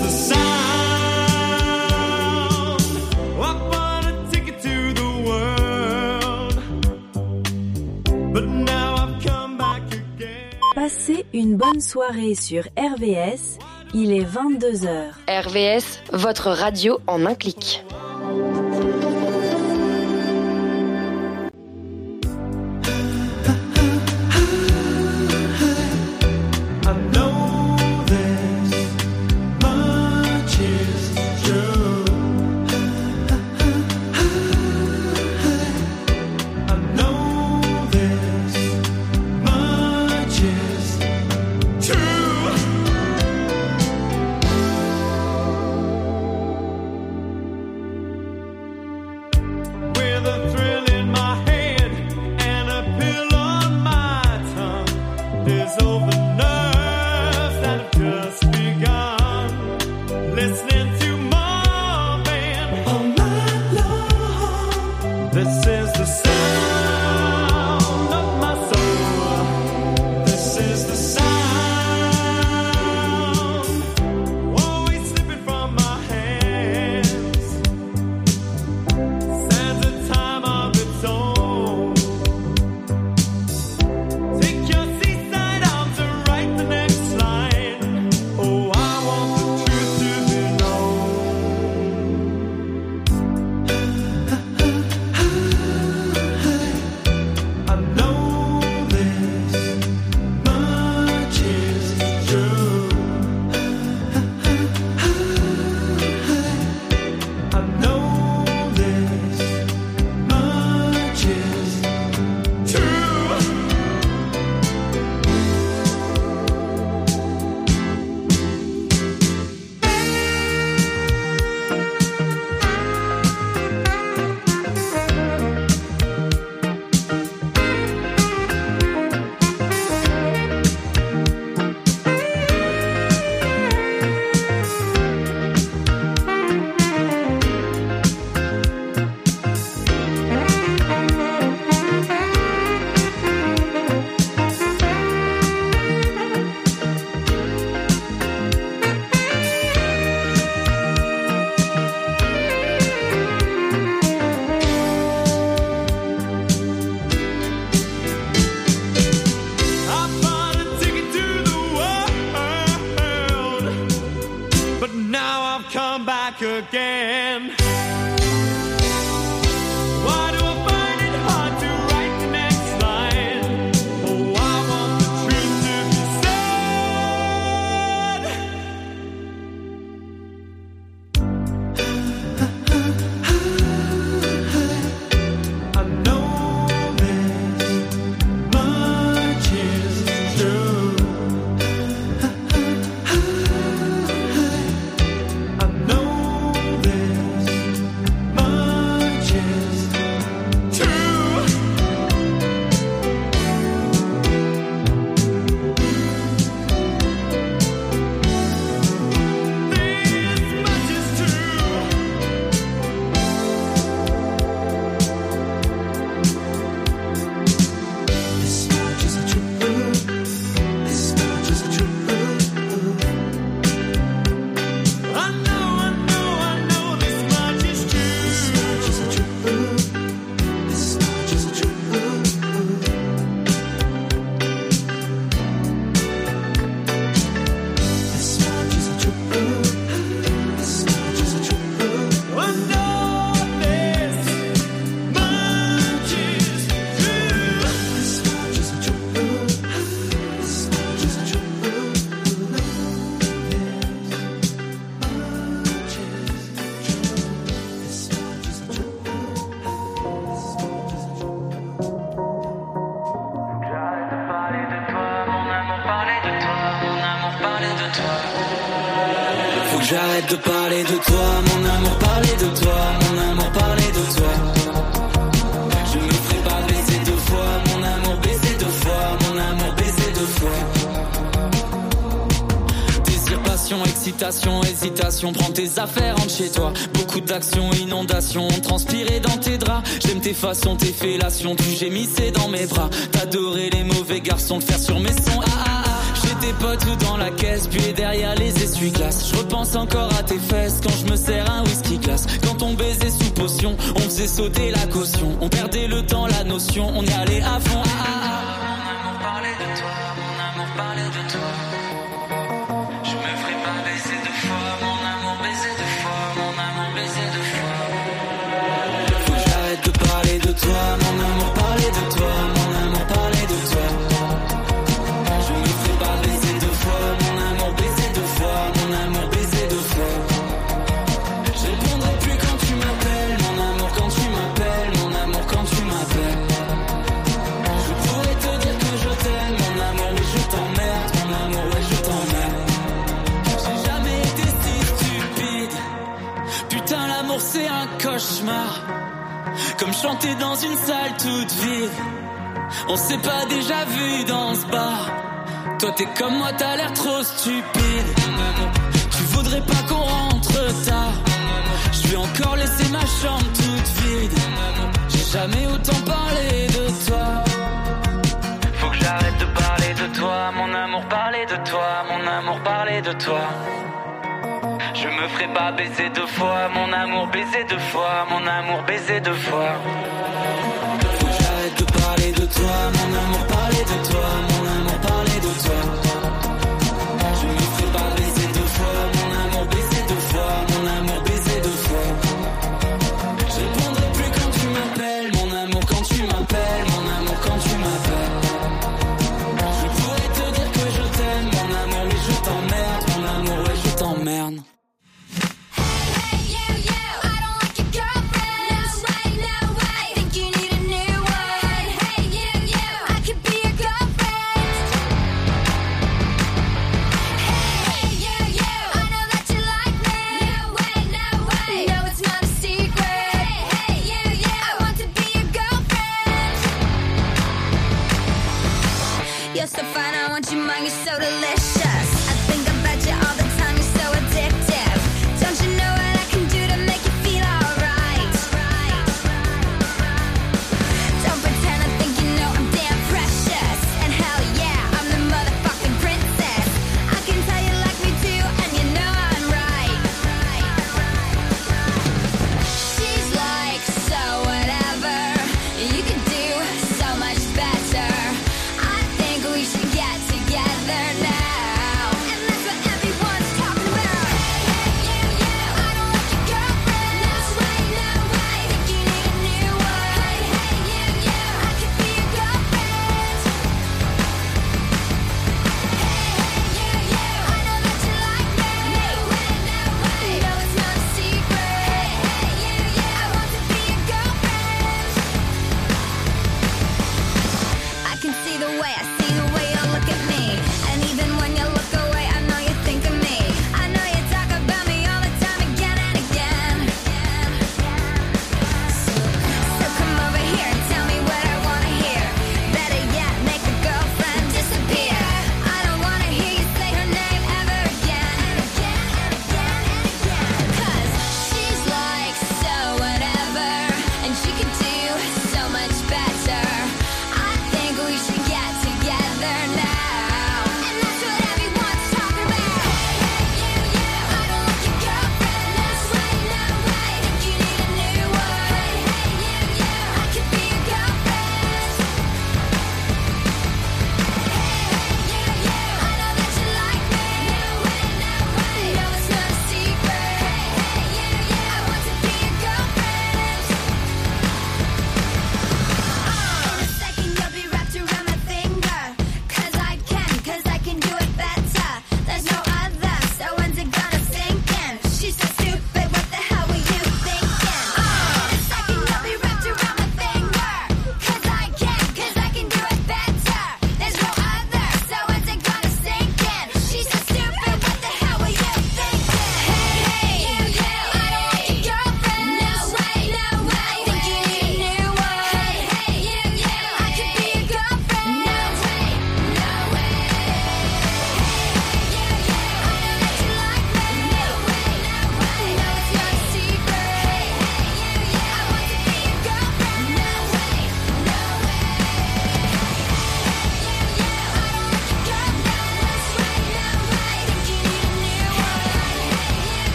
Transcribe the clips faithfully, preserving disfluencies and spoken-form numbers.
the sound. I bought a ticket to the world, but now I've come back again. Passez une bonne soirée sur R V S, il est vingt-deux heures. R V S, votre radio en un clic. Again. J'arrête de parler de toi, mon amour, parler de toi, mon amour, parler de toi. Je me ferai pas baiser deux fois, mon amour, baiser deux fois, mon amour, baiser deux fois. Désir, passion, excitation, hésitation, prends tes affaires, rentre chez toi. Beaucoup d'action, inondation, transpirer dans tes draps. J'aime tes façons, tes fellations, tu gémissais dans mes bras. T'adorais les mauvais garçons, le faire sur mes sons, ah ah ah. J'ai tes potes ou dans la caisse, puis derrière les essuie-glaces. Je repense encore à tes fesses quand je me sers un whisky glace. Quand on baisait sous potion, on faisait sauter la caution. On perdait le temps, la notion, on y allait à fond. Ah, ah, ah. Mon amour parlait de toi, mon amour parlait de toi. Je me ferai pas baiser deux fois, mon amour baiser deux fois, mon amour baiser deux fois. Faut que j'arrête de parler de toi, mon amour parlait de toi, mon amour parlait de toi. Je me ferai pas baiser deux fois, mon amour baiser deux fois, mon amour baiser deux fois. Je répondrai plus quand tu m'appelles, mon amour quand tu m'appelles, mon amour quand tu m'appelles. Je pourrais te dire que je t'aime, mon amour, mais je t'emmerde, mon amour, ouais je t'emmerde. J'ai jamais été si stupide. Putain, l'amour c'est un cauchemar. Comme chanter dans une salle toute vide. On s'est pas déjà vu dans ce bar. Toi t'es comme moi, t'as l'air trop stupide. Tu voudrais pas qu'on rentre tard. Je vais encore laisser ma chambre toute vide. J'ai jamais autant parlé de toi. Faut que j'arrête de parler de toi. Mon amour parlait de toi. Mon amour parlait de toi. Je me ferai pas baiser deux fois. Mon amour baiser deux fois. Mon amour baiser deux fois. Faut que j'arrête de parler de toi. Mon amour parlait de toi. Mon amour parlait de toi. Je me ferai pas baiser deux fois. Mon amour baiser deux fois. Mon amour baiser deux fois. Je répondrai plus quand tu m'appelles. Mon amour quand tu m'appelles. Mon amour quand tu m'appelles. Je pourrais te dire que je t'aime. Mon amour mais je t'emmerde. Mon amour ouais je t'emmerde. Hey, you, you, I could be your girlfriend.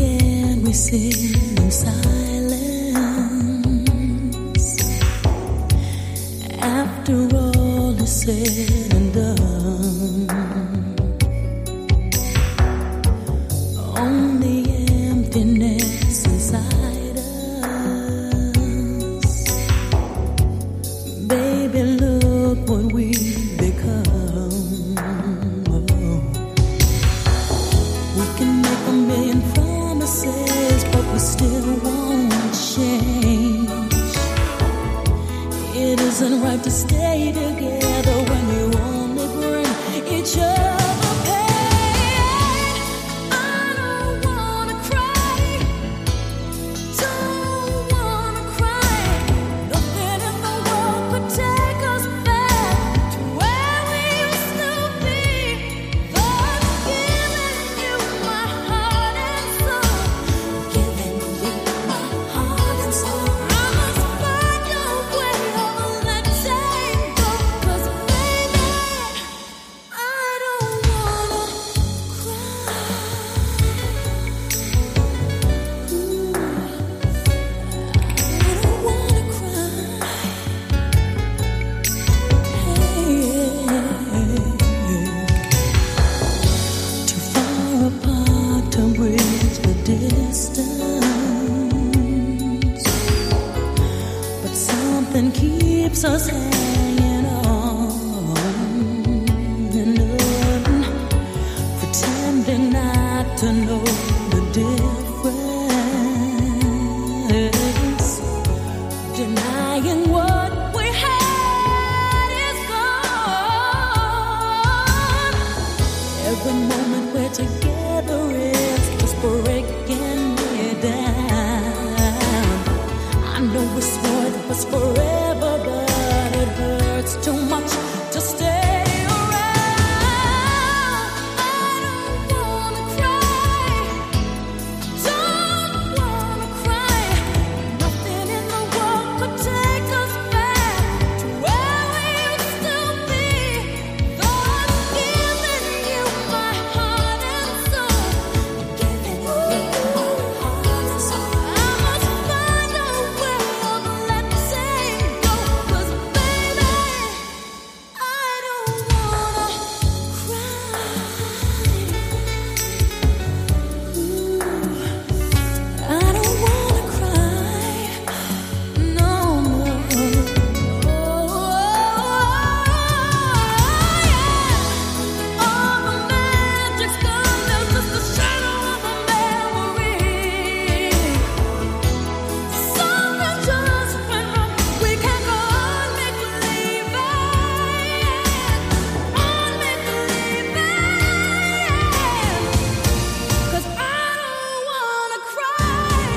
end we sit in silence. After all is said and done, only emptiness inside us. Baby, look what we've become. Oh. We can make a million promises, but we still won't change. It isn't right to stay together when you only bring each other pain. I don't wanna cry, don't wanna cry. Nothing in the world could take us back to where we used to be. But giving you my heart and soul, giving you my heart and soul. I must find a way of letting go, 'cause baby, I don't wanna cry. Ooh, I don't wanna cry. Too far apart to bridge the distance, but something keeps us hanging on and on, pretending not to know the difference, denying what we had is gone. Every moment we're together is just breaking me down. I know we swore it was forever, but it hurts too much to stay around. I don't wanna cry, don't wanna cry. Nothing in the world could take us back to where we used to be. Though I'm giving you my heart and soul, giving you my heart and soul. I must find a way of letting go, 'cause baby, I don't wanna cry. Ooh, I don't wanna cry. No, no. Oh, yeah. All the magic's gone. There's just a shadow of a memory. Something just went wrong. We can't go on make believe it. On make believe it. 'Cause I don't wanna cry,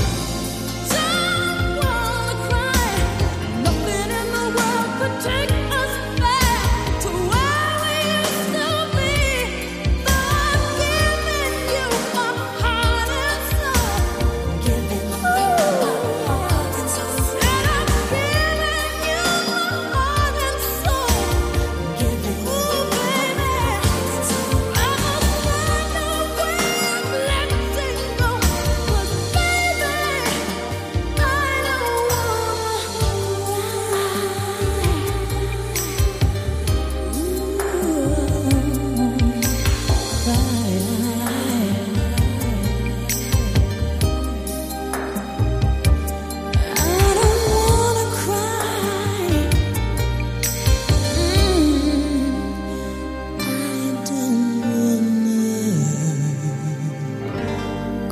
don't wanna cry. Nothing in the world could take us back to where we used to be. Though I'm giving you my heart and soul, giving you my heart and soul. And I'm giving you my heart and soul, giving you my heart and soul. I must find a way of letting go, 'cause baby, I don't wanna cry. I don't wanna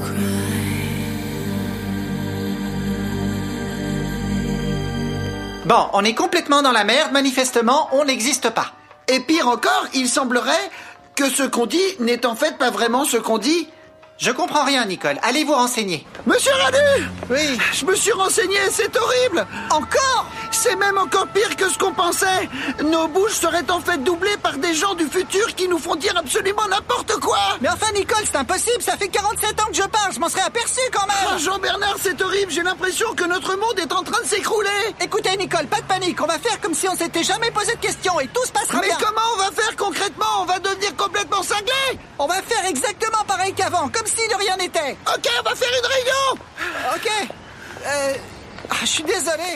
cry. Bon, on est complètement dans la merde, manifestement, on n'existe pas. Et pire encore, il semblerait que ce qu'on dit n'est en fait pas vraiment ce qu'on dit. Je comprends rien, Nicole. Allez vous renseigner. Monsieur Radu! Oui. Je me suis renseigné, c'est horrible! Encore? C'est même encore pire que ce qu'on pensait. Nos bouches seraient en fait doublées par des gens du futur qui nous font dire absolument n'importe quoi. Mais enfin, Nicole, c'est impossible. Ça fait quarante-sept ans que je parle. Je m'en serais aperçu quand même. Oh, Jean-Bernard, c'est horrible. J'ai l'impression que notre monde est en train de s'écrouler. Écoutez, Nicole, pas de panique. On va faire comme si on s'était jamais posé de questions et tout se passera Mais bien. comment on va faire concrètement? On va devenir complètement cinglés. On va faire exactement pareil qu'avant, comme si de rien n'était. Ok, on va faire une réunion. Ok. Euh... ah, je suis désolé.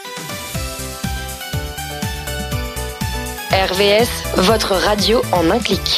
R V S, votre radio en un clic.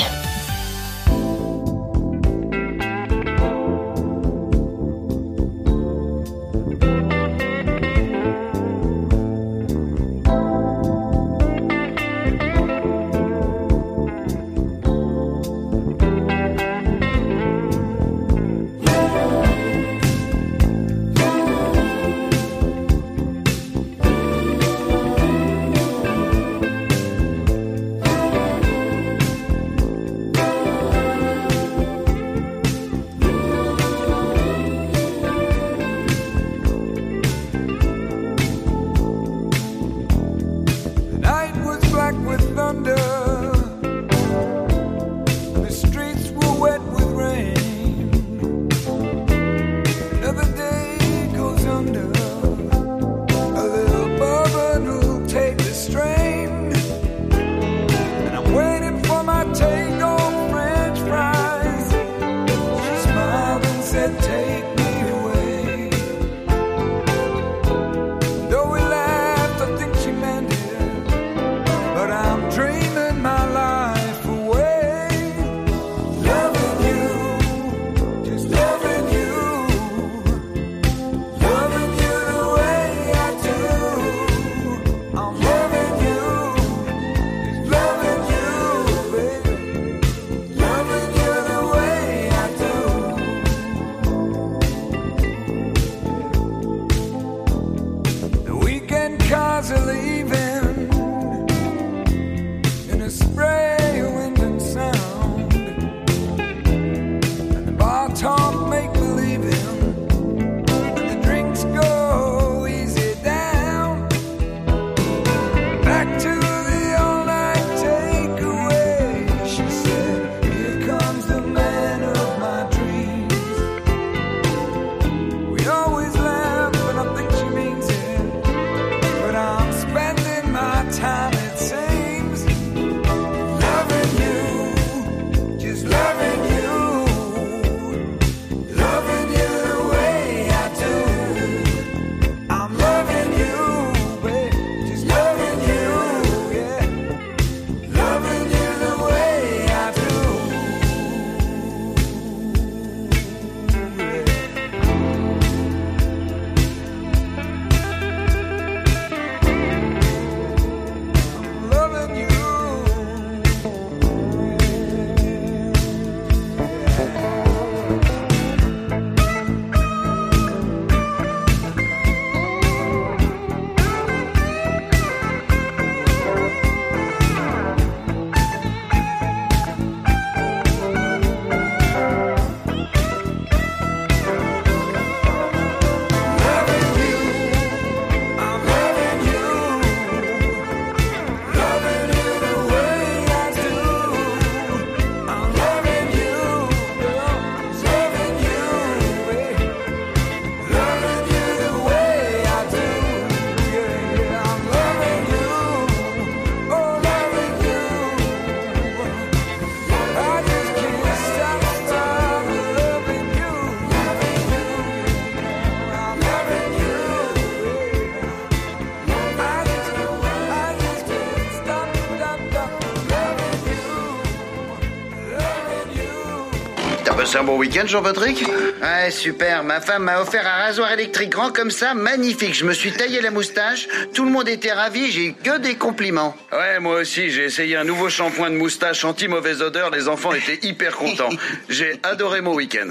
C'est un bon week-end, Jean-Patrick? Ouais, super. Ma femme m'a offert un rasoir électrique grand comme ça, magnifique. Je me suis taillé la moustache. Tout le monde était ravi. J'ai eu que des compliments. Ouais, moi aussi. J'ai essayé un nouveau shampoing de moustache anti-mauvaise odeur. Les enfants étaient hyper contents. J'ai adoré mon week-end.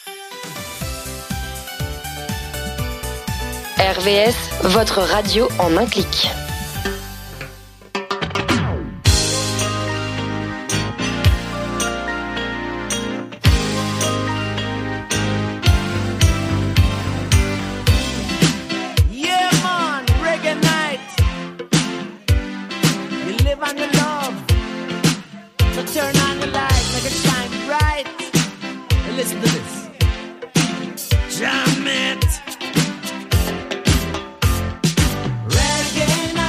R V S, votre radio en un clic. Listen to this. Jam it. Reggae night.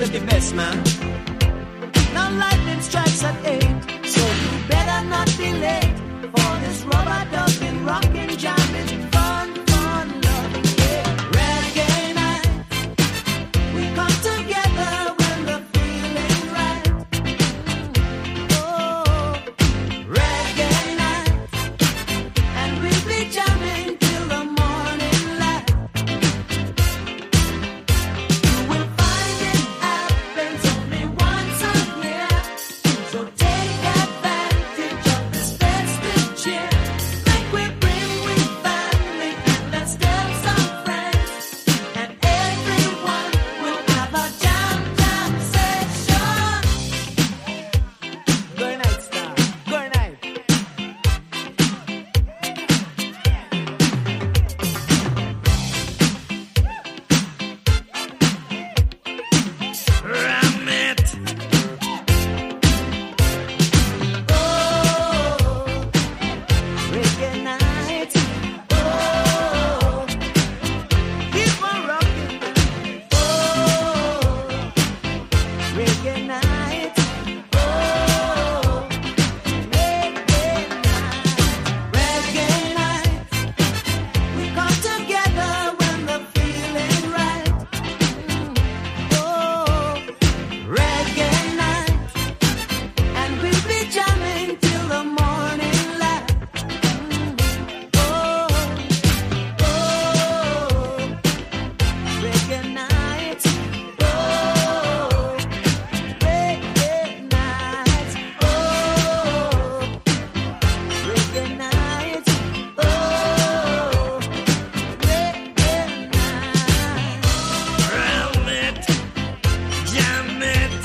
dirty mess, man. Now lightning strikes at eight, so you better not be late for this rubber ducking, rocking, jamming, fun, fun, loving, yeah. Reggae night, we come together when the feeling's right. Oh, reggae night, and we'll be jamming till the morning light. You will find it happens only once a year, so take advantage of this festive cheer. Like we bring with family and let's tell some friends, and everyone will have a jam jam session. Good night, star. Good night. Ram it. Oh, reggae night. Oh, keep on rocking. Oh, reggae night. Oh, reggae night. Reggae night. We come together when the feeling's right. Oh, reggae night, and we'll be jamming till the morning light. Oh, oh, reggae night. Oh, reggae night. Oh, reggae night. Oh, reggae night. Ram it, jam it.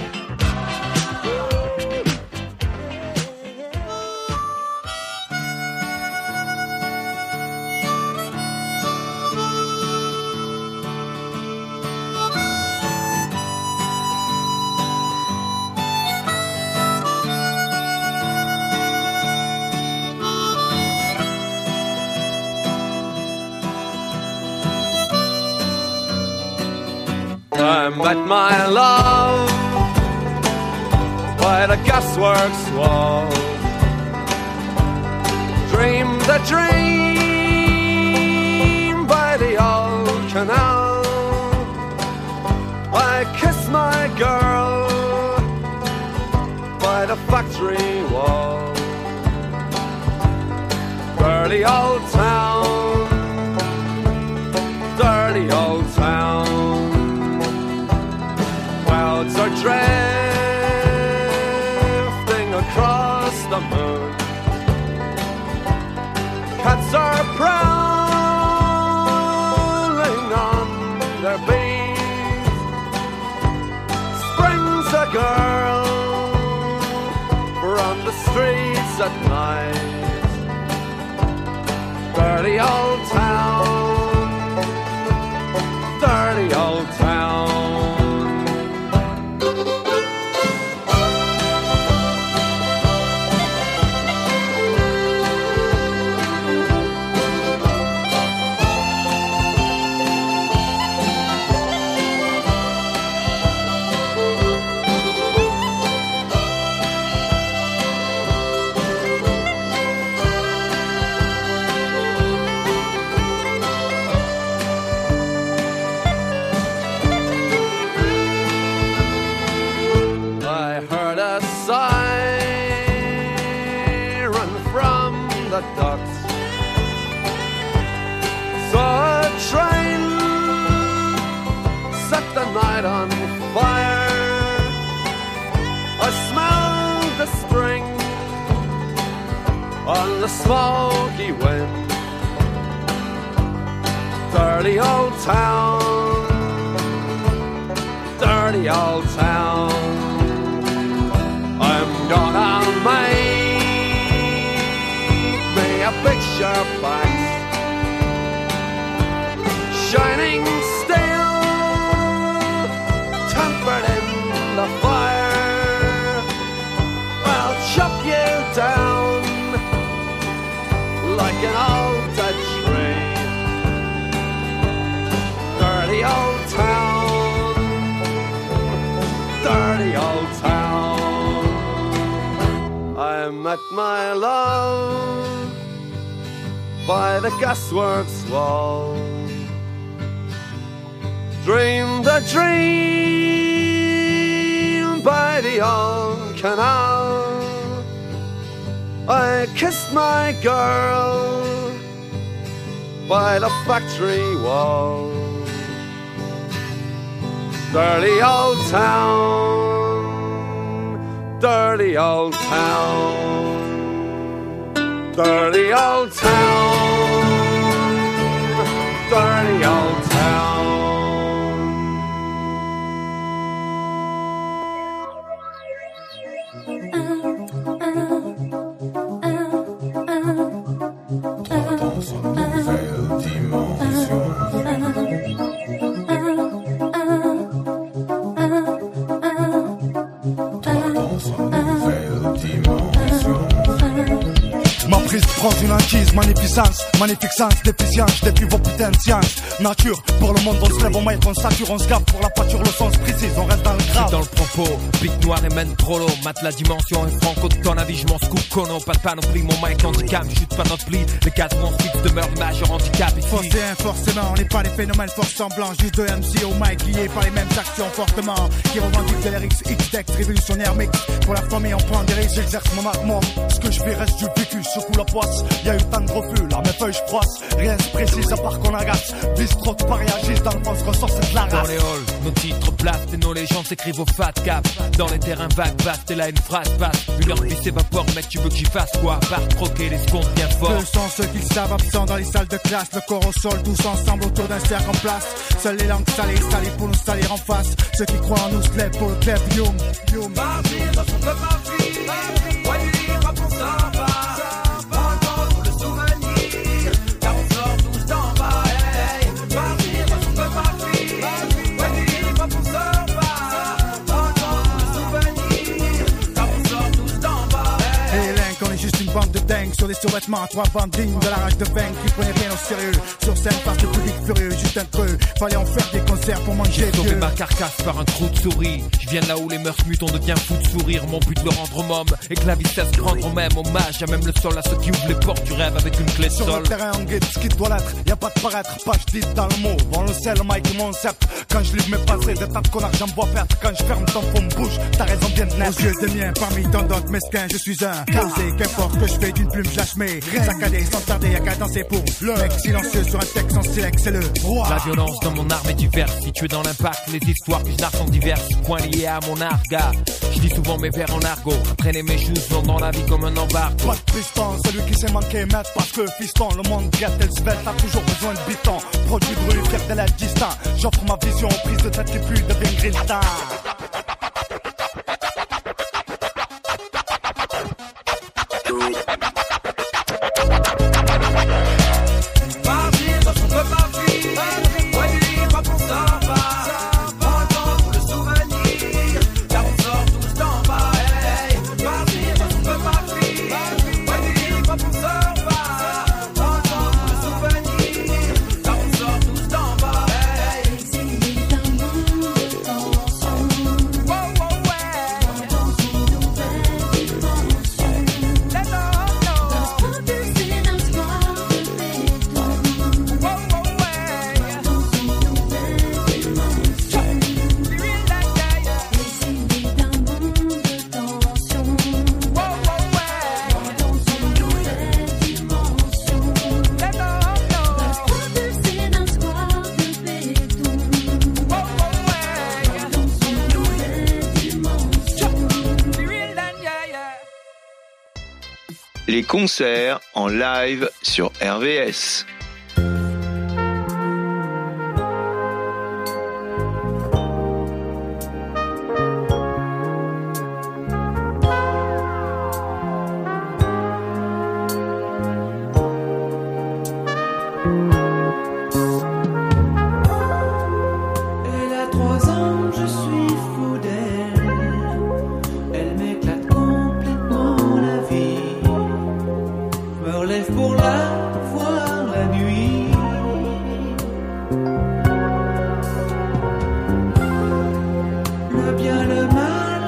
I met my love by the gasworks wall. Dreamed a dream by the old canal. I kissed my girl by the factory wall. Dirty old town, dirty old town. Clouds are drifting across the moon. Cats are prowling on their beat. Springs a girl from the streets at night. Dirty old town, dirty old town. I heard a siren from the docks. Saw a train set the night on fire. I smelled the spring on the smoky wind. Dirty old town, dirty old town. I'm gonna make me a picture box, shining steel, tempered in the fire. I'll chop you down like an old dead tree. Dirty old town, dirty old town. I met my love by the gasworks wall. Dreamed a dream by the old canal. I kissed my girl by the factory wall. Dirty old town, dirty old town, dirty old town, dirty old town. Ma prise prend une inquise, magnificence, magnifique sens, déficience, depuis vos putains de sciences. Nature, pour le monde on se lève, on maille, on sature, on se gaffe, pour la pâture le sens précise, on reste dans le grave. Dans le propos, pique noir et mène trop l'eau, mate la dimension et franco de ton avis, je m'en scoop, cono, pas de panoplie, mon mic handicap, chute pas notre pli, les quatre on fixe demeure le majeur handicap ici. Forcément, forcément, on n'est pas des phénomènes force semblants, juste deux M C au mic liés par les mêmes actions fortement, qui revendiquent de l'R X, X-Dex, révolutionnaire mix, pour la famille on prend des risques, j'exerce mon art, moi, ce que je fais reste du vécu, secoue la poisse, y'a eu tant de refus, là mes feuilles je froisse, rien se précise à part qu'on agace, bistrot de paris agissent dans le fond, ce ressort c'est de la race. Dans les halls, nos titres placent et nos légendes s'écrivent au fat cap, dans les terrains vagues vastes et là une phrase passe, une heure vie s'évapore, mec tu veux que j'y fasse quoi, à part troquer les secondes bien fort. Deux sont ceux qui savent absents dans les salles de classe, le corps au sol, tous ensemble autour d'un cercle en place, seules les langues salées, salées pour nous salir en face, ceux qui croient en nous se lèvent pour le club, youm, youm. Partir dans son peuple Afrique, ouais, vivre pour ça va. Bande de dingues sur des survêtements, trois bandes dignes de la rage de vaincre qui prenaient rien au sérieux. Sur scène face le public furieux, juste un creux. Fallait en faire des concerts pour manger J'ai sauvé vieux. ma carcasse par un trou de souris. Je viens de là où les mœurs mutent, on devient fou de sourire. Mon but de le rendre homme et que la vitesse rendre même hommage à même le sol à ceux qui ouvrent les portes du rêve avec une clé de Sur sol. le terrain en guide, ce qui doit l'être, y'a pas de paraître, page dite dans le mot. Bon le sel, Mike et mon sceptre. Quand je livre mes passés, des tas de connards, j'en vois perdre. Quand je ferme ton fond me bouge, t'as raison bien de naître. Aux yeux des miens, parmi tant d'autres mesquins, je suis un causé. Qu'importe que je fais d'une plume, je lâche mes saccadés sans tarder, y'a qu'à danser pour le mec silencieux sur un texte en silex, c'est le roi. La violence dans mon arme est diverse. Situé dans l'impact, les histoires que je narre sont diverses. Points liés à mon arga. Je dis souvent mes vers en argot. Traîner mes choses dans la vie comme un embargo. Pas de piston, celui qui s'est manqué maître parce que fiston, le monde gâte et le svelte a toujours besoin de biton. Produit de rue, fier de l'être distant. J'offre ma vision, prise de tête qui plus devient grillant. Partir dans son peuple Afrique, ouais, vivre pour ça va. Prends le temps pour le souvenir, car on sort tous d'en bas. Hey, partir dans son peuple Afrique, ouais, vivre pour ça va. Prends le temps pour le souvenir, car on sort tous d'en bas. Hey, exilé d'un monde de tension. Wow, wow, ouais. Dans une nouvelle dimension. Let go, no. Propulsé d'un soir de béton. Wow, wow, ouais. Dans une nouvelle dimension. Exilé d'un monde de tension. Wow, wow, ouais. Dans une nouvelle dimension. Let go, no. Propulsé d'un soir de béton. Wow, wow, ouais. Dans une nouvelle dimension. Les concerts en live sur R V S. Elle a trois ans, je suis fou d'elle. Elle m'éclate complètement la vie. Je me relève pour la voir la nuit. Le bien, le mal,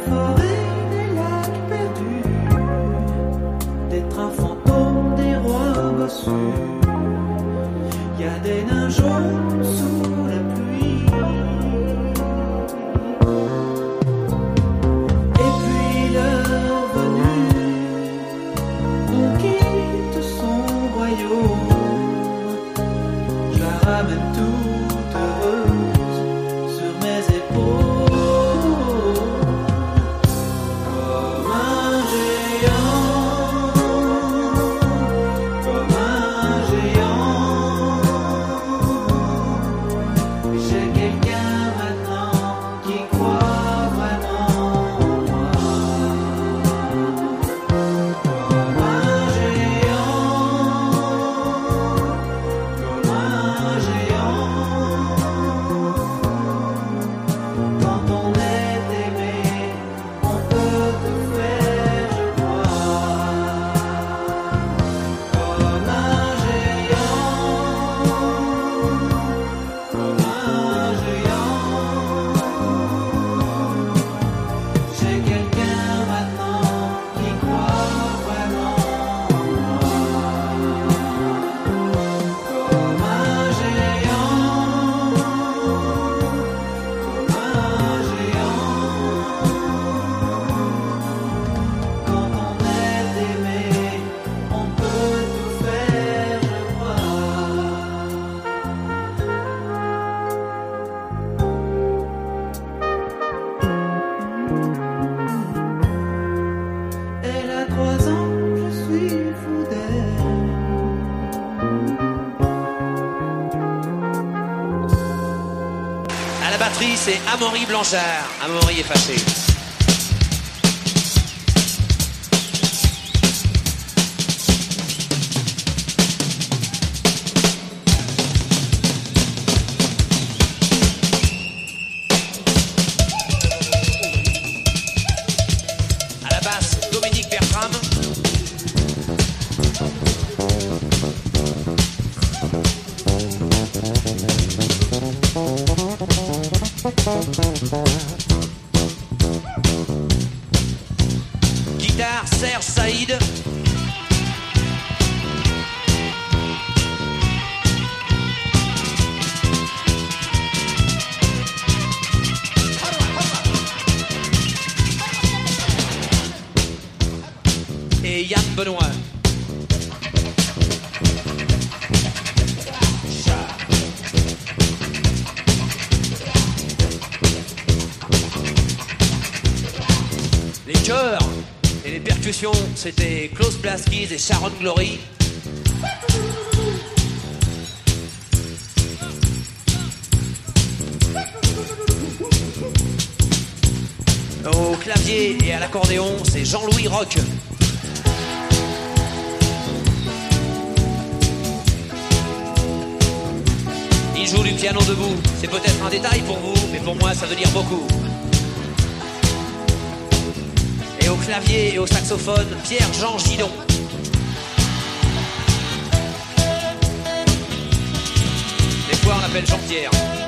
forêts, des lacs perdus, des trains fantômes, des rois bossus. Y a des nains jaunes sous la pluie. Et puis l'heure venue, on quitte son royaume. Je la ramène toute heureuse sur mes épaules. Comme un géant, comme un géant. J'ai quelqu'un maintenant qui croit vraiment en moi. Comme un géant, comme un géant. Quand on est aimé, on peut tout faire, je crois. Comme un géant, comme un géant. J'ai quelqu'un maintenant qui croit vraiment en moi. Comme un géant, comme un géant. Quand on est aimé, on peut tout faire, je crois. Elle a trois ans, je suis fou d'elle. À la batterie, c'est Amaury Blanchard. Amaury est fâché. À la basse, Dominique Bertram. Guitare, Serge Saïd. Et Yann Benoît. Les chœurs et les percussions, c'était Klaus Blaskis et Sharon Glory. Au clavier et à l'accordéon, c'est Jean-Louis Roch. Il joue du piano debout. C'est peut-être un détail pour vous, mais pour moi ça veut dire beaucoup. Et au clavier et au saxophone, Pierre-Jean Gidon. Des fois on l'appelle Jean-Pierre.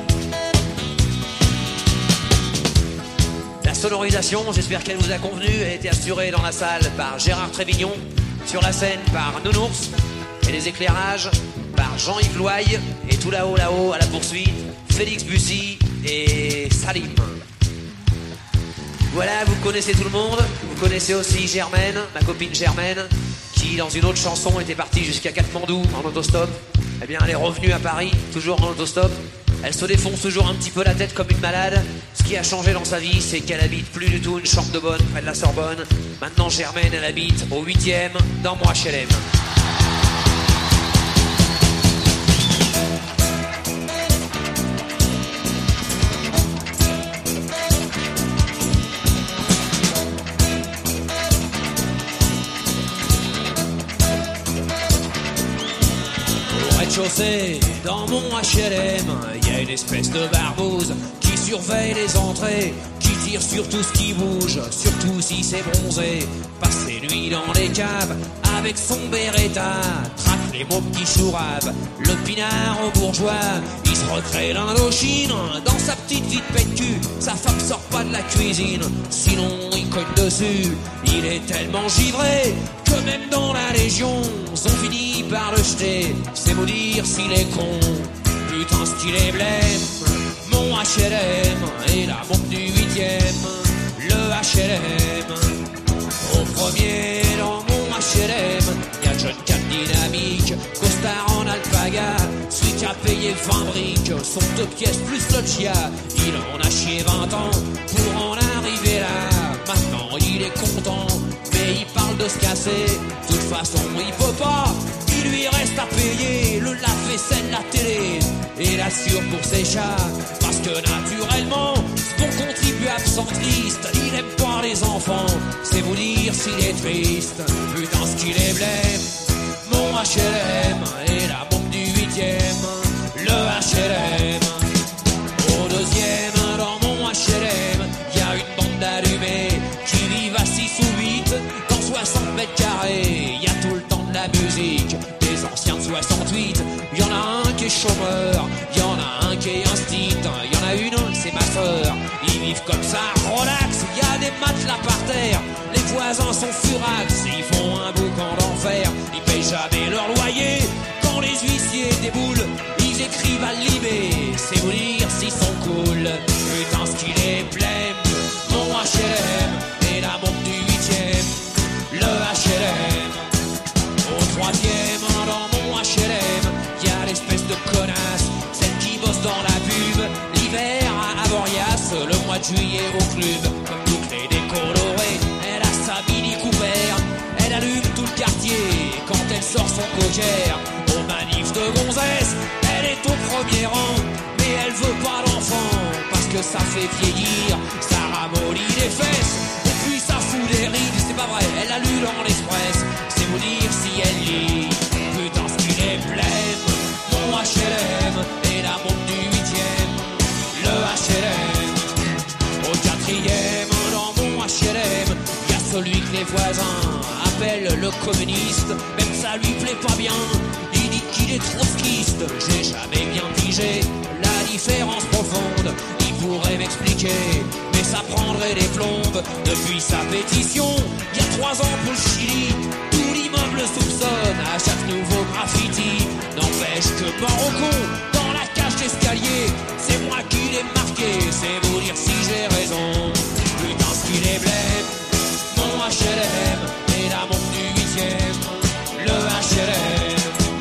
La sonorisation, j'espère qu'elle vous a convenu, elle a été assurée dans la salle par Gérard Trévignon, sur la scène par Nounours, et les éclairages par Jean-Yves Loaille, et tout là-haut, là-haut, à la poursuite, Félix Bussy et Salim. Voilà, vous connaissez tout le monde, vous connaissez aussi Germaine, ma copine Germaine, qui dans une autre chanson était partie jusqu'à Katmandou en autostop. Eh bien, elle est revenue à Paris, toujours en autostop. Elle se défonce toujours un petit peu la tête comme une malade. Ce qui a changé dans sa vie, c'est qu'elle habite plus du tout une chambre de bonne près de la Sorbonne. Maintenant, Germaine, elle habite au huitième, dans mon H L M. Rez-de-chaussée, dans mon H L M, il y a une espèce de barbouze qui surveille les entrées, qui tire sur tout ce qui bouge, surtout si c'est bronzé. passe ses nuits dans les caves avec son Beretta, traque les mots qui chourave, le pinard au bourgeois. Il se recrée l'Indochine dans sa petite vie de pète cul. Sa femme sort pas de la cuisine, sinon il cogne dessus. Il est tellement givré que même dans la Légion, on finit par le jeter. C'est vous dire s'il est con. Putain, ce qu'il est blême. Mon H L M et la montre du huitième. Le H L M. Au premier dans mon H L M, y'a John Cap dynamique, costard en alpaga, celui qui a payé vingt briques, son deux pièces plus loggia. Il en a chié vingt ans pour en arriver là. Maintenant il est content, mais il parle de se casser. De toute façon il peut pas, il lui reste à payer le lave-vaisselle, la télé et l'assure pour ses chats. Parce que naturellement, bon contribuable centriste, il aime pas les enfants. C'est vous dire s'il est triste. Putain, ce qu'il est blême. Mon H L M et la bombe du huitième. Le H L M. Au deuxième, dans mon H L M, y a une bande d'allumés qui vivent à six ou huit dans soixante mètres carrés. Y a tout le temps de la musique, des anciens de soixante-huit. Y en a un qui est chômeur, y en a un qui est instinct, y en a une, c'est ma sœur. Ils vivent comme ça, relax, y a des matelas par terre. Les voisins sont furax, ils font un boucan d'enfer. Ils payent jamais leur loyer. Quand les huissiers déboulent, ils écrivent à Libé. C'est vous dire s'ils sont cool. Putain, ce qu'il est blême. Mon H L M et la bombe du huitième. Le H L M. Au troisième, dans mon H L M, y a l'espèce de connasse, celle qui bosse dans la pub. L'hiver à Avoriaz, le mois de juillet au club. Comme toutes les décolorées, elle a sa mini Cooper. Elle allume tout le quartier quand elle sort son cocker. Aux manifs de gonzesse, elle est au premier rang, mais elle veut pas d'enfant parce que ça fait vieillir, ça ramollit les fesses. Et puis ça fout des rides, c'est pas vrai, elle a lu dans l'Express. C'est vous dire si elle lit. Putain, ce qu'il est blême. Mon H L M et la bombe du huitième. Le H L M. Au quatrième, dans mon H L M, y'a celui que les voisins appellent le communiste. Même ça lui plaît pas bien, il dit qu'il est trotskiste. J'ai jamais bien pigé la différence profonde. Il pourrait m'expliquer, mais ça prendrait des plombes. Depuis sa pétition, il y a trois ans pour le Chili, tout l'immeuble soupçonne à chaque nouveau graffiti. N'empêche que mort au con, dans la cage d'escalier, c'est moi qui l'ai marqué. C'est vous dire si j'ai raison. Putain, ce qu'il est blême. Mon H L M et la bombe du huitième. Le H L M.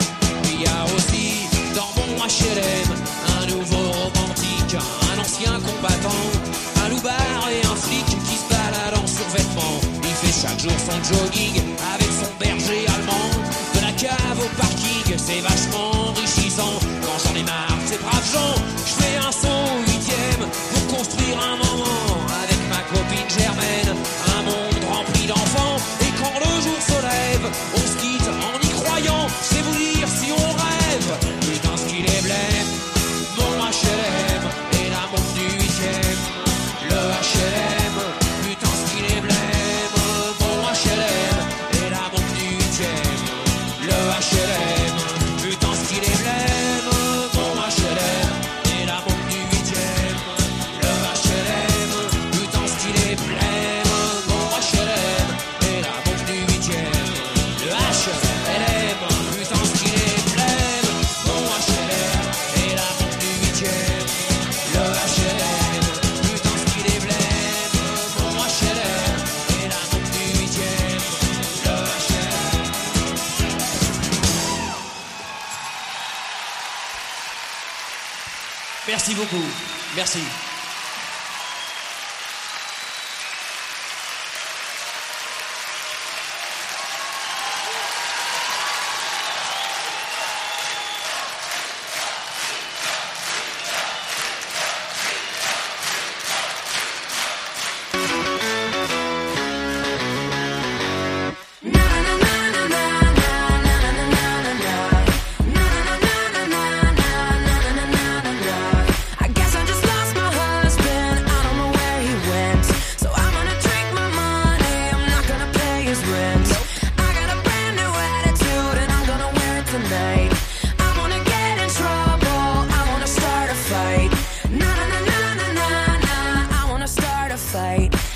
Il y a aussi dans mon H L M un nouveau romantique, un ancien combattant, un loupard et un flic qui se balade en survêtement. Il fait chaque jour son jogging avec son berger allemand. De la cave au parking, c'est vachement enrichissant. Quand j'en ai marre de ces braves gens, je fais un son au huitième pour construire un moment avec ma copine Germaine. Un monde rempli d'enfants, et quand le jour se lève, on se quitte en y croyant. C'est vous dire si on rêve. Putain, ce qu'il est blême. Mon H L M et la bombe du huitième. Le H L M. Putain, ce qu'il est blême. Mon H L M et la bombe du huitième. Le H L M. Putain, ce qu'il est blême. Mon H L M et la bombe du huitième. Le H L M. Putain, ce qu'il est blême. Mon H L M et la bombe du huitième. Le H L M. Putain, ce qu'il est blême. Mon H L M et la bombe du huitième. Le H L M. Putain, ce qu'il est blême. Mon H L M et la bombe du huitième. Le H L M. Merci beaucoup. Merci. I guess I just lost my heart.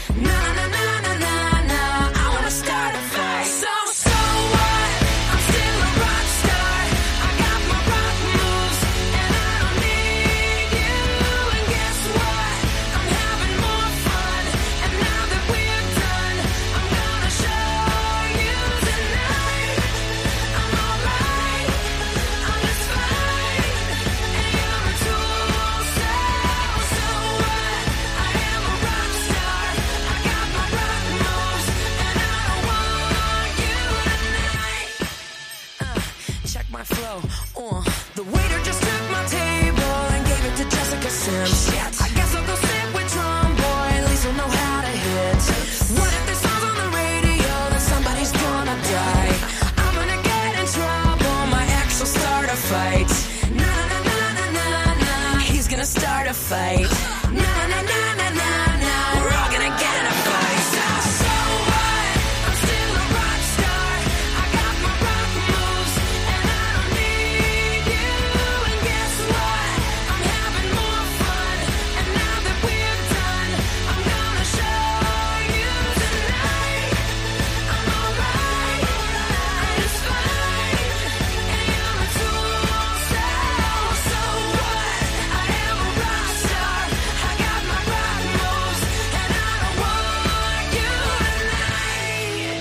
Na na na na na na, I wanna start a fight. So so what? I'm still a rock star. I got my rock moves and I don't need you. And guess what? I'm having more fun. And now that we're done, I'm gonna show you tonight. I'm alright. I'm just fine. And you're a tool. So so what? I am a rock star. I got my rock moves and I don't want you tonight. Uh, check my flow. Uh, the waiter just took my table and gave it to Jessica Sims. Shit. I guess I'll go sit with Tromboy. At least we'll know how to hit. What if this song's on the radio? Then somebody's gonna die. I'm gonna get in trouble. My ex will start a fight. Na na na na na na. He's gonna start a fight. Na na na na na na. We're all gonna get in a fight. So, so what? I'm still a rock star. I got my rock moves and I don't need you. And guess what? I'm having more fun. And now that we're done, I'm gonna show you tonight. I'm alright. I'm just fine. And you're a tool. So, so what? I am a rock star. I got my rock moves and I don't want you tonight.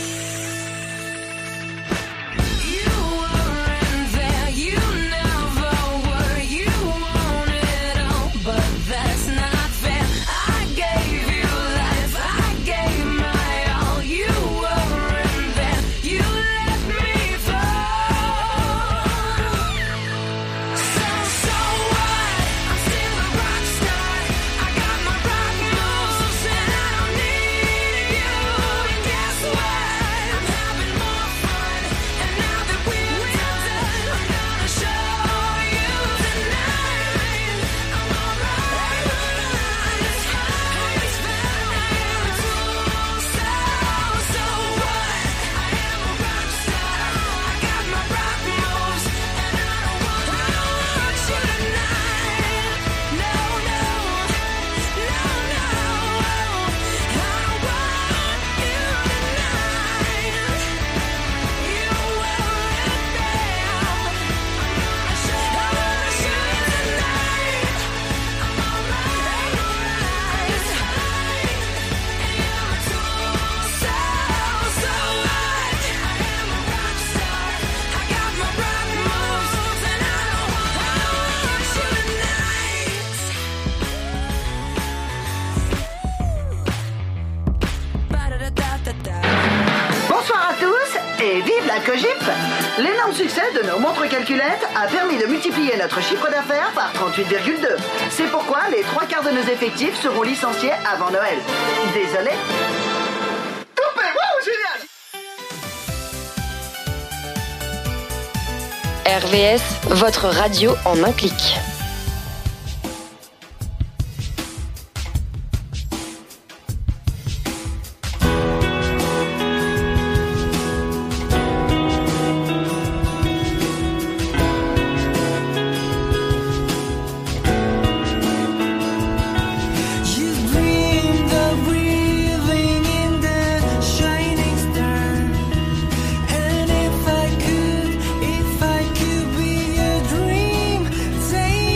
You weren't there, you never were. You want it all, but that's not fair. I gave you life, I gave my all. You weren't there, you let me fall. So, so what? I'm still a rock star. I got my rock moves and I don't need you. And guess what? I'm having more fun. And now that we're done, I'm gonna show you tonight. I'm alright. I'm just fine. It's fine. So, so what? I am a rock star. I got my rock moves and I don't want, I don't want you tonight. No, no, no, no. I don't want you tonight. You weren't there. I'm gonna show you tonight. I'm alright. It's fine. And you're a tool. So, so what? I am a rock star. I got my rock moves and I don't want, I don't want you tonight. Bonsoir à tous et vive la Cogip. L'énorme succès de nos montres calculettes a permis de multiplier notre chiffre d'affaires par trente-huit virgule deux. C'est pourquoi les trois quarts de nos effectifs seront licenciés avant Noël. Désolé. Toupé, wow, génial! R V S, votre radio en un clic. You dreamed of breathing in the shining star. And if I could, if I could be a dream, take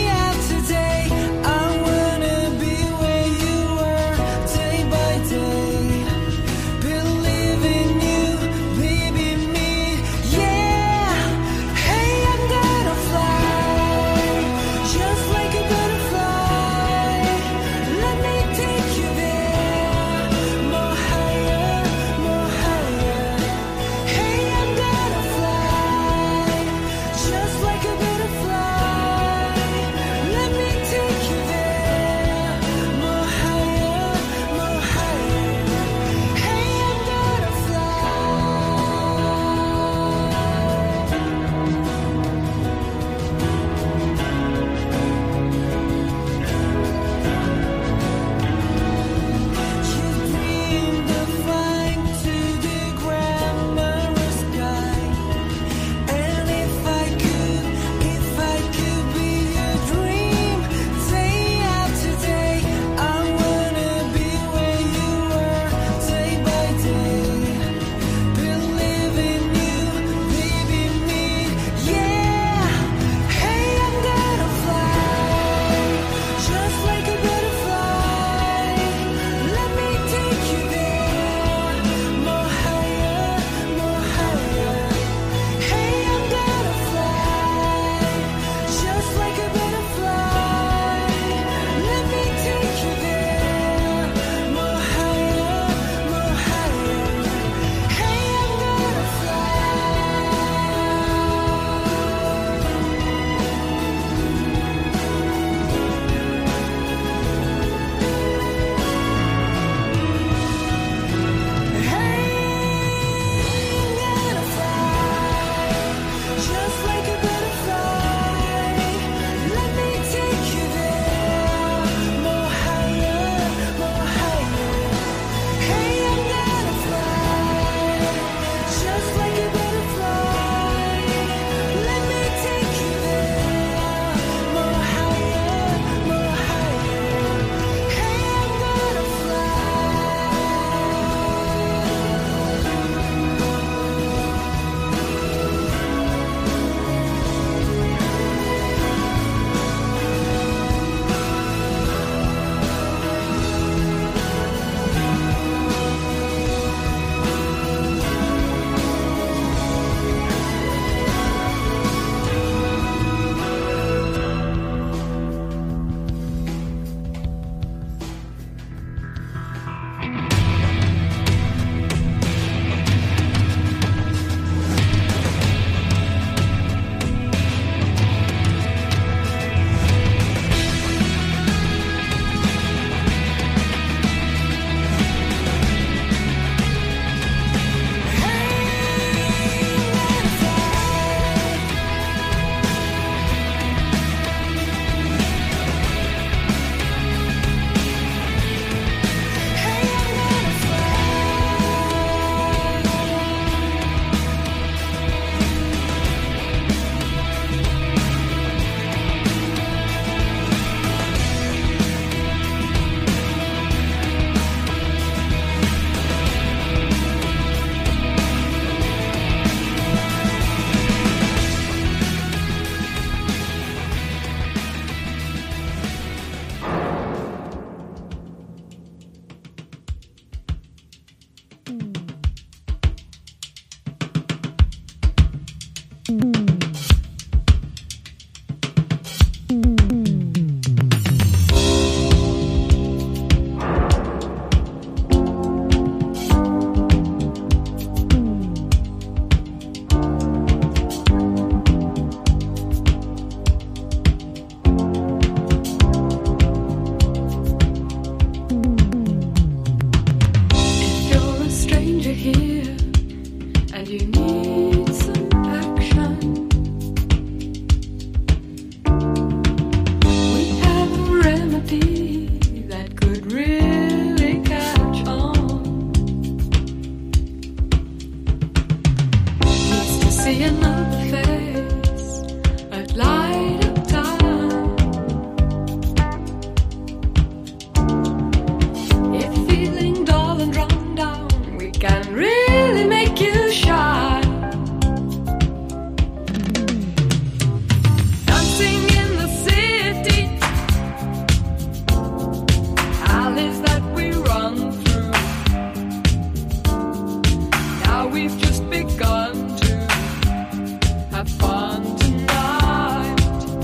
here and you need some action, we have a remedy that could really catch on. Needs to see another face at light of time. If feeling dull and run down, we can really make you shine. Dancing in the city, alleys that we run through. Now we've just begun to have fun tonight.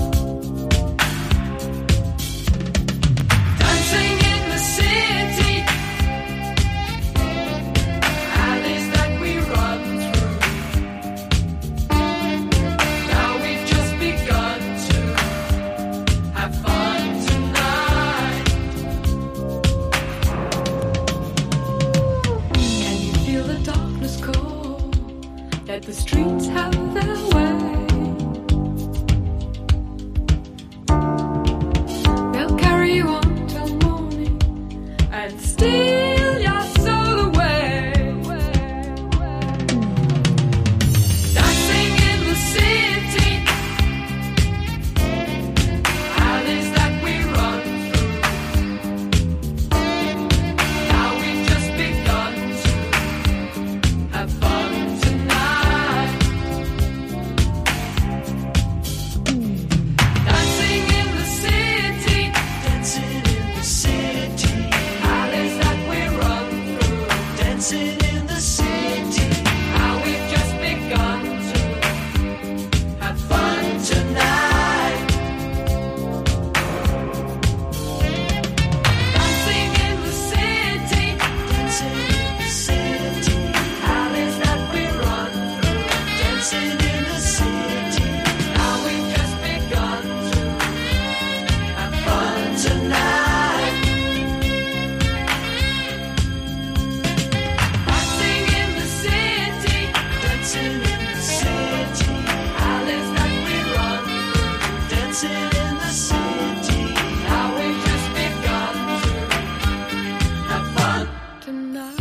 Dancing in the city, alleys that we run through. Now we've just begun to have fun tonight. Can you feel the darkness call? Let the streets have their way. They'll carry you on till morning and steal your soul away. Dancing in the city, alleys that we run through. Now we've just begun to have fun tonight. Dancing in the city, dancing in the city, alleys that we run through. Dancing in the city, now we've just begun to have fun tonight. Dancing in the city, dancing in the city, alleys that we run through. Dancing in the city, now we've just begun to have fun tonight. Dancing in the city, dancing in the city, alleys that we run through. Dancing in the city, now we've just begun to have fun tonight.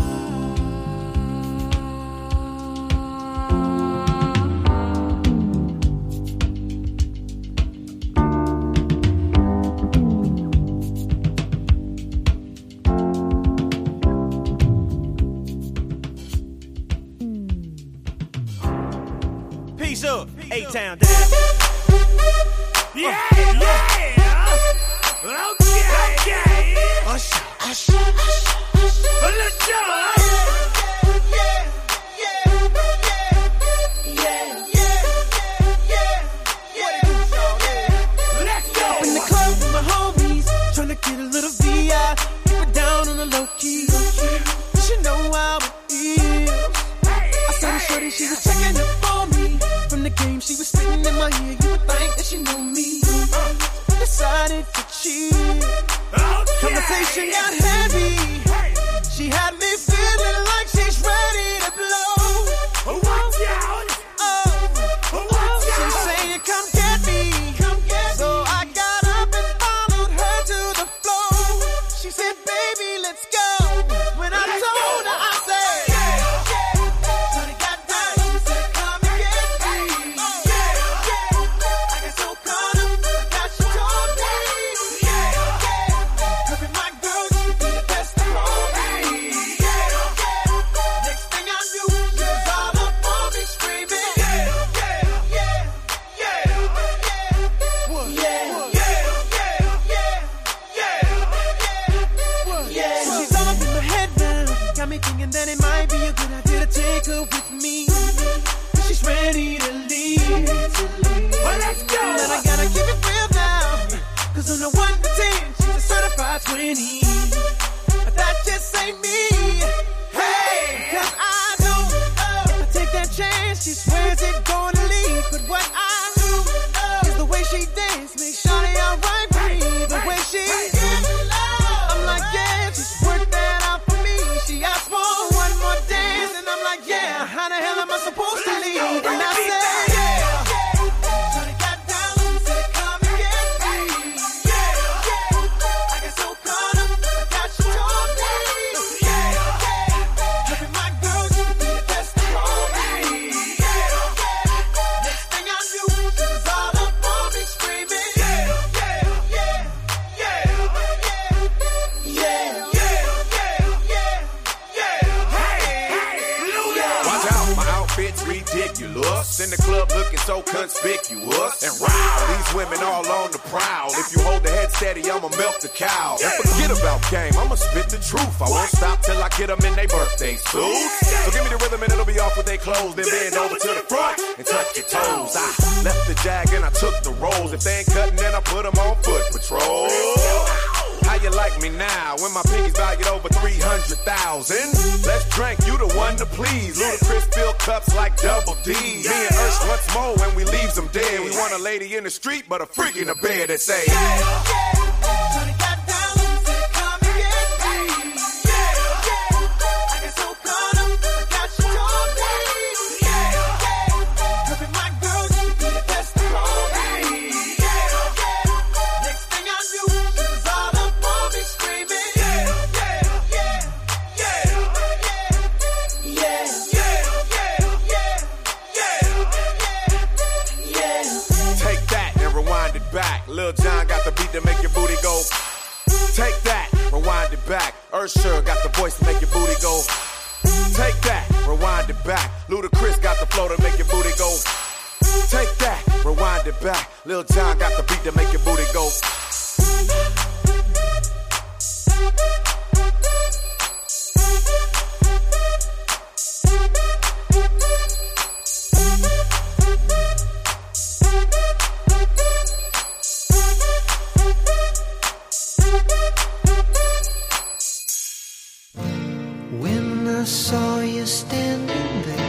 Peace up, A-Town down. Yeah, yeah. Okay, okay. Hush, hush, hush. Let's go. Let's go. In the club with my homies, tryna get a little V I. Keep it down on the low key. You should know how it feels. I saw the shorty, she was checking up on me. From the game, she was spitting in my ear. You would think that she knew me. Decided to cheat. Conversation got heavy. She had me feeling like she's ready to blow. Watch out. Oh, she's saying, come get me. So I got up and followed her to the floor. She said, baby, let's go. When I told her, I said, Shorty got down, she said, come and get me. I got so caught up, I got she told me. Her and my girl, she could be the best of all me. Next thing I knew, she was all up on me screaming. She's all up in my head now. Got me thinking that it might be a good idea to take her with me. She's ready to leave. Well, let's go. But I gotta keep it real now. Cause on the one to ten, she's a certified twenty. But that just ain't me. Hey! Cause I know if I take that chance, she swears it's gonna leave. But what I do is the way she dance makes Shawty alright with me. The way she is, I'm like, yeah, just work that out for me. She asked for one more dance and I'm am I supposed to leave? And I say, yeah. Shorty got down, said, come and get me. Yeah, yeah. I got so caught up, I got you told me. Yeah, yeah. Every my girl, you could be the best of all me. Yeah, yeah. Next thing I knew, she was all up on me screaming. Yeah, yeah, yeah, yeah, yeah, yeah, yeah, yeah, yeah. Watch out, my outfit's ridiculous. In the club looking so conspicuous. And wow, these women all on the prowl. If you hold the head steady, I'ma milk the cow. And forget about game, I'ma spit the truth. I won't stop till I get them in their birthday suits. So give me the rhythm and it'll be off with their clothes. Then bend over to the front and touch your toes. I left the jag and I took the rolls. If they ain't cutting, then I put them on foot patrol. How you like me now when my pinky's valued over three hundred thousand? Let's drink, you the one to please. Ludacris fill cups like double D. Me and Ursh once more when we leaves them dead. We want a lady in the street, but a freak in the bed that say, Shorty got down, said, come and get me. Yeah, yeah. I got so caught up, I got you told me. Yeah, yeah. Every my girl, you could be the best of all me. Yeah, yeah. Next thing I knew, she was all up on me screaming. Yeah, yeah, yeah, yeah, yeah, yeah, yeah, yeah, yeah. take that and rewind it back. Lil Jon got the beat to make your booty go. Take that, rewind it back. Ursher got the voice to make your booty go. Take that, rewind it back. Ludacris got the flow to make your booty go. Take that, rewind it back. Lil Jon got the beat to make your booty go. When I saw you standing there